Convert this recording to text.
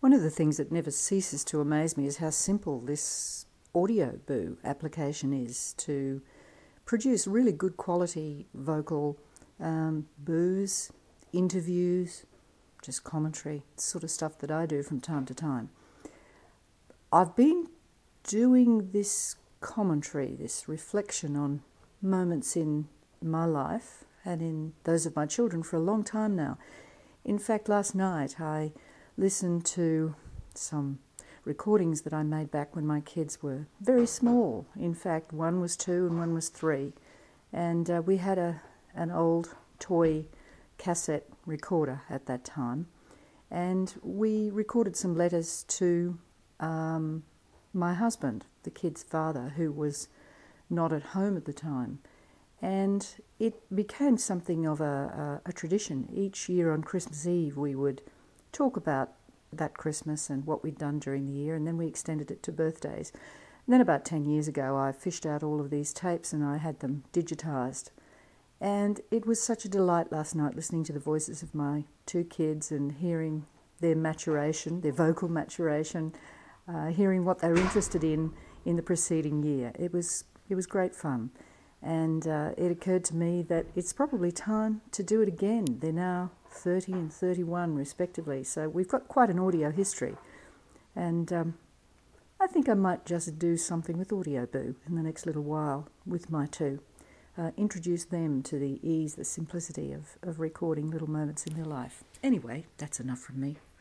One of the things that never ceases to amaze me is how simple this Audioboo application is to produce really good quality vocal boos, interviews, just commentary, sort of stuff that I do from time to time. I've been doing this commentary, this reflection on moments in my life and in those of my children for a long time now. In fact, last night I listened to some recordings that I made back when my kids were very small. In fact, one was 2 and one was 3. And we had an old toy cassette recorder at that time. And we recorded some letters to my husband, the kid's father, who was not at home at the time. And it became something of a tradition. Each year on Christmas Eve we would talk about that Christmas and what we'd done during the year, and then we extended it to birthdays. And then about 10 years ago I fished out all of these tapes and I had them digitised. And it was such a delight last night listening to the voices of my 2 kids and hearing their maturation, their vocal maturation, hearing what they were interested in the preceding year. It was great fun. And it occurred to me that it's probably time to do it again. They're now 30 and 31 respectively, so we've got quite an audio history. And I think I might just do something with Audioboo in the next little while with my 2. Introduce them to the ease, the simplicity of recording little moments in their life. Anyway, that's enough from me.